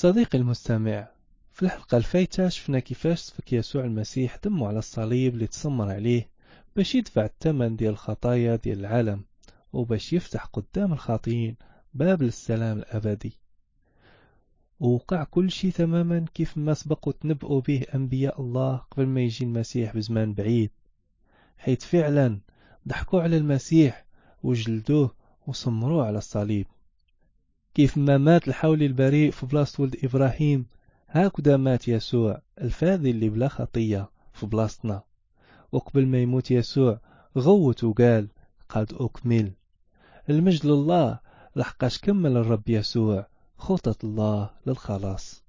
صديقي المستمع، في الحلقة الفايتة شفنا كيفاش سفك يسوع المسيح دمه على الصليب اللي تسمر عليه باش يدفع الثمن ديال الخطايا ديال العالم، وباش يفتح قدام الخاطئين باب للسلام الأبدي. ووقع كل شيء تماما كيف ما سبقوا تنبؤوا به أنبياء الله قبل ما يجي المسيح بزمان بعيد، حيث فعلا ضحكوا على المسيح وجلدوه وسمروه على الصليب. كيف ما مات الحولي البريء في بلاصة ولد إبراهيم، هكذا مات يسوع الفاذي اللي بلا خطية في بلاصتنا. وقبل ما يموت يسوع غوت وقال قد أكمل. المجد لله لحقاش كمل الرب يسوع خطة الله للخلاص.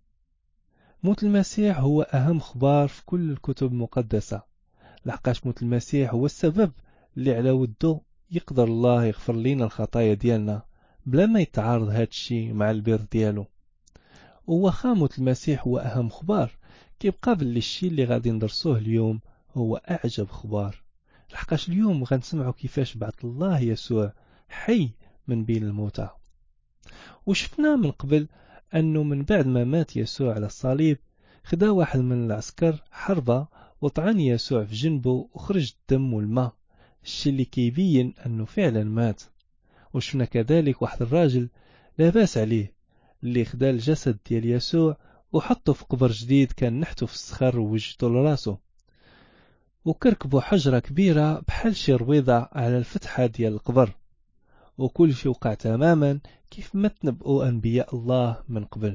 موت المسيح هو أهم خبار في كل الكتب المقدسة، لحقاش موت المسيح هو السبب اللي على وده يقدر الله يغفر لنا الخطايا ديالنا بلا ما يتعارض هاد الشيء مع البر ديالو. وواخا موت المسيح هو أهم خبار، كيبقى باللي الشيء اللي غادي ندرسوه اليوم هو أعجب خبار، لحقاش اليوم غنسمعوا كيفاش بعث الله يسوع حي من بين الموتى. وشفنا من قبل أنه من بعد ما مات يسوع على الصليب خدا واحد من العسكر حربة وطعن يسوع في جنبه وخرج الدم والماء، الشيء اللي كيبين أنه فعلا مات. وشفنا كذلك واحد الراجل لاباس عليه اللي خدا الجسد ديال يسوع وحطه في قبر جديد كان نحته في الصخر ووجدته لراسه، وكركبوا حجرة كبيرة بحال شي رويضة على الفتحة ديال القبر. وكل شيء وقع تماما كيف ما تنبؤوا أنبياء الله من قبل.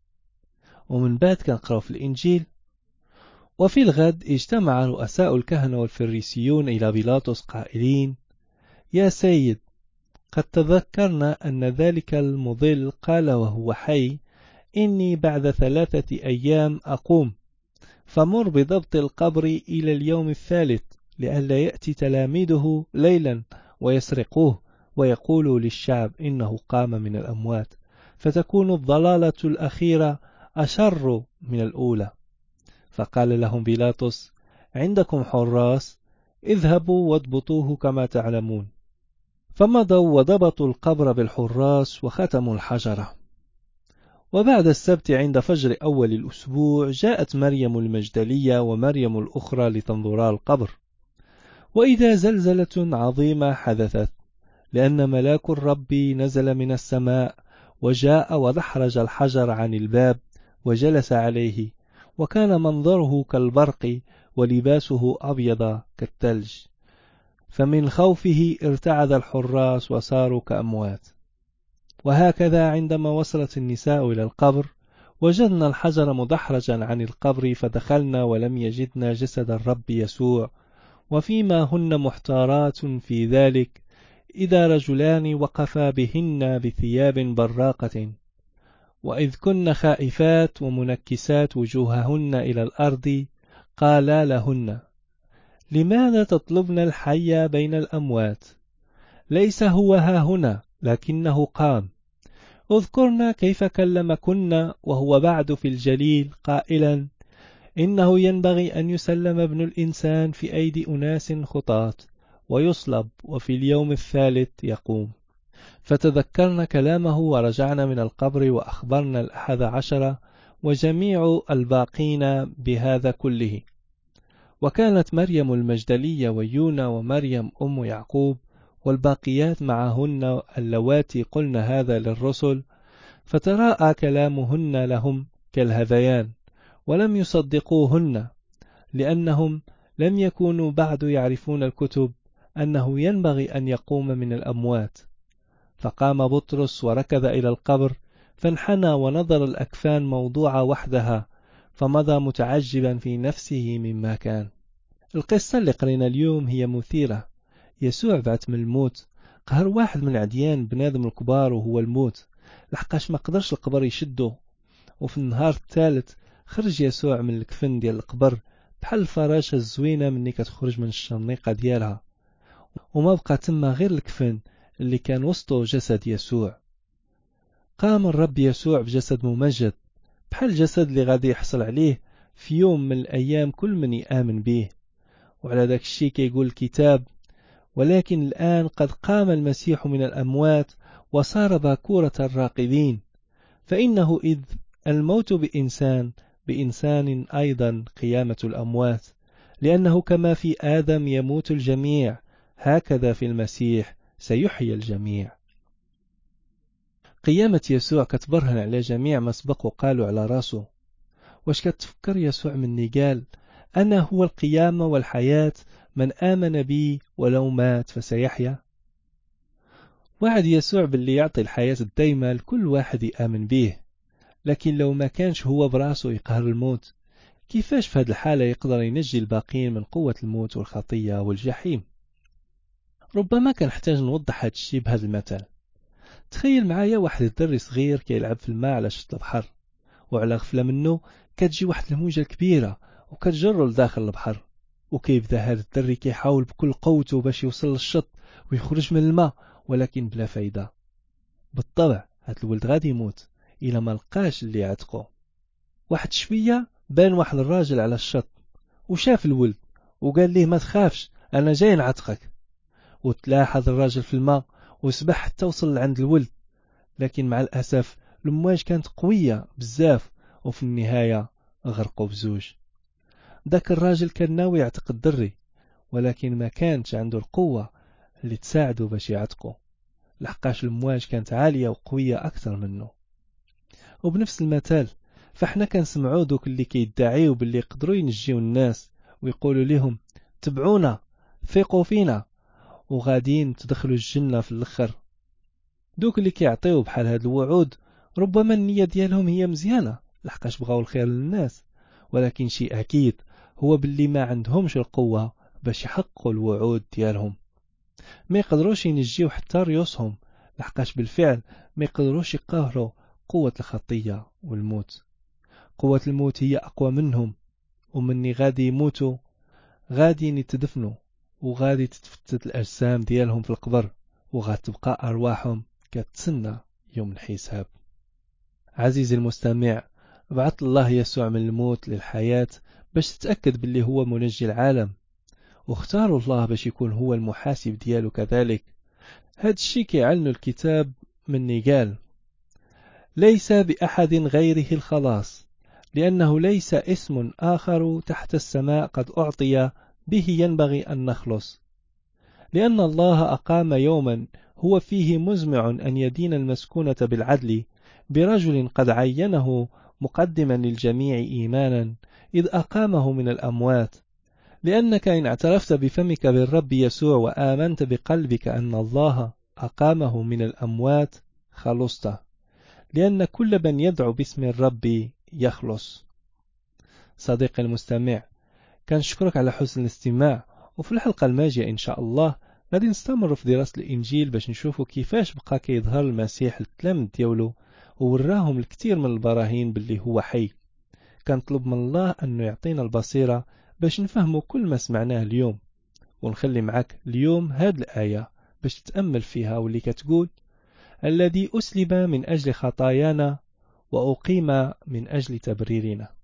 ومن بعد كنقراو في الإنجيل: وفي الغد اجتمع رؤساء الكهنة والفريسيون إلى بيلاطس قائلين: يا سيد، قد تذكرنا أن ذلك المضل قال وهو حي: إني بعد 3 أيام أقوم. فمر بضبط القبر إلى اليوم الثالث، لئلا يأتي تلاميذه ليلا ويسرقوه ويقولوا للشعب إنه قام من الأموات، فتكون الضلالة الأخيرة أشر من الأولى. فقال لهم بيلاطس: عندكم حراس، اذهبوا واضبطوه كما تعلمون. فمضوا وضبطوا القبر بالحراس وختموا الحجرة. وبعد السبت عند فجر أول الأسبوع جاءت مريم المجدلية ومريم الأخرى لتنظرا القبر. وإذا زلزلة عظيمة حدثت، لأن ملاك الرب نزل من السماء وجاء ودحرج الحجر عن الباب وجلس عليه، وكان منظره كالبرق ولباسه أبيض كالثلج. فمن خوفه ارتعد الحراس وصاروا كأموات. وهكذا عندما وصلت النساء إلى القبر وجدنا الحجر مدحرجا عن القبر، فدخلنا ولم يجدنا جسد الرب يسوع. وفيما هن محتارات في ذلك، إذا رجلان وقفا بهن بثياب براقة، وإذ كن خائفات ومنكسات وجوههن إلى الأرض، قالا لهن: لماذا تطلبن الحي بين الأموات؟ ليس هو ها هنا، لكنه قام. اذكرنا كيف كلمكن وهو بعد في الجليل قائلا: إنه ينبغي أن يسلم ابن الإنسان في أيدي أناس خطاة ويصلب وفي اليوم الثالث يقوم. فتذكرنا كلامه ورجعنا من القبر وأخبرنا 11 وجميع الباقين بهذا كله. وكانت مريم المجدلية ويونا ومريم أم يعقوب والباقيات معهن اللواتي قلن هذا للرسل، فتراءى كلامهن لهم كالهذيان، ولم يصدقوهن، لأنهم لم يكونوا بعد يعرفون الكتب أنه ينبغي أن يقوم من الأموات. فقام بطرس وركض إلى القبر، فانحنى ونظر الأكفان موضوعة وحدها، فمضى متعجبا في نفسه مما كان. القصة اللي قرينا اليوم هي مثيرة. يسوع بعث من الموت، قهر واحد من العديان بنادم الكبار وهو الموت، لحقاش ما قدرش القبر يشده. وفي النهار الثالث خرج يسوع من الكفن ديال القبر بحال الفراشة الزوينة مني كتخرج من الشنيقة ديالها، وما بقى تما غير الكفن اللي كان وسطه جسد يسوع. قام الرب يسوع بجسد ممجد بحال الجسد اللي غادي يحصل عليه في يوم من الأيام كل من يآمن به. وعلى ذاك الشيء كيقول الكتاب: ولكن الآن قد قام المسيح من الأموات وصار باكورة الراقدين، فإنه إذ الموت بإنسان أيضا قيامة الأموات، لأنه كما في آدم يموت الجميع هكذا في المسيح سيحيي الجميع. قيامة يسوع كتبرهن على جميع ما سبق وقالوا على راسه. واش كتفكر يسوع مني قال أنا هو القيامة والحياة، من آمن بي ولو مات فسيحيا؟ وعد يسوع باللي يعطي الحياة الدايمة لكل واحد يآمن به، لكن لو ما كانش هو براسه يقهر الموت، كيفاش في هذه الحالة يقدر ينجي الباقين من قوة الموت والخطية والجحيم؟ ربما كنحتاج نوضح هذا الشيء بهذا المثل. تخيل معايا واحد الدري صغير كيلعب في الماء على شط البحر، وعلى غفلة منه كتجي واحد الموجة كبيرة وكتجرو لداخل البحر، وكيبدا هذا الدري كيحاول بكل قوته باش يوصل للشط ويخرج من الماء، ولكن بلا فايدة. بالطبع هذا الولد غادي يموت إلا ما لقاش اللي يعتقه. واحد شوية بان واحد الراجل على الشط وشاف الولد وقال ليه ما تخافش أنا جاي نعتقك. وتلاحظ الراجل في الماء وسبح حتى وصل لعند الولد، لكن مع الأسف الأمواج كانت قوية بزاف، وفي النهاية غرقوا بزوج. ذاك الراجل كان ناوي يعتق الدري، ولكن ما كانش عنده القوة اللي تساعده باش يعتقه، لحقاش الأمواج كانت عالية وقوية أكثر منه. وبنفس المثال فاحنا كنسمعوا دوك اللي كيدعيوا باللي يقدروا ينجيو الناس ويقولوا لهم تبعونا ثقوا فينا وغاديين تدخلوا الجنة في الاخر. دوك اللي كيعطيو بحال هاد الوعود ربما النية ديالهم هي مزيانة لحقاش بغاو الخير للناس، ولكن شيء أكيد هو باللي ما عندهمش القوة باش يحققوا الوعود ديالهم. ما يقدروش ينجيو حتى ريوسهم، لحقاش بالفعل ما يقدروش يقهروا قوة الخطية والموت. قوة الموت هي أقوى منهم، ومني غادي يموتوا غادي يتدفنوا، وغادي تتفتت الأجسام ديالهم في القبر، وغتبقى أرواحهم كتسنى يوم الحساب. عزيزي المستمع، بعث الله يسوع من الموت للحياة باش تتأكد باللي هو منجي العالم، واختاروا الله باش يكون هو المحاسب ديالو كذلك. هاد الشي كيعلن الكتاب مني قال ليس بأحد غيره الخلاص، لأنه ليس اسم آخر تحت السماء قد أعطي به ينبغي أن نخلص. لأن الله أقام يوما هو فيه مزمع أن يدين المسكونة بالعدل برجل قد عينه مقدما للجميع إيمانا، إذ أقامه من الأموات. لأنك إن اعترفت بفمك بالرب يسوع وآمنت بقلبك أن الله أقامه من الأموات خلصت، لأن كل من يدعو باسم الرب يخلص. صديقي المستمع، كنشكرك على حسن الاستماع، وفي الحلقة الماجية إن شاء الله غادي نستمر في دراسة الإنجيل باش نشوفوا كيفاش بقى كيظهر المسيح للتلاميذ ديالو ووراهم الكثير من البراهين باللي هو حي. كنطلب من الله أنه يعطينا البصيرة باش نفهموا كل ما سمعناه اليوم. ونخلي معك اليوم هاد الآية باش تتأمل فيها، واللي كتقول الذي أسلب من أجل خطايانا وأقيم من أجل تبريرنا.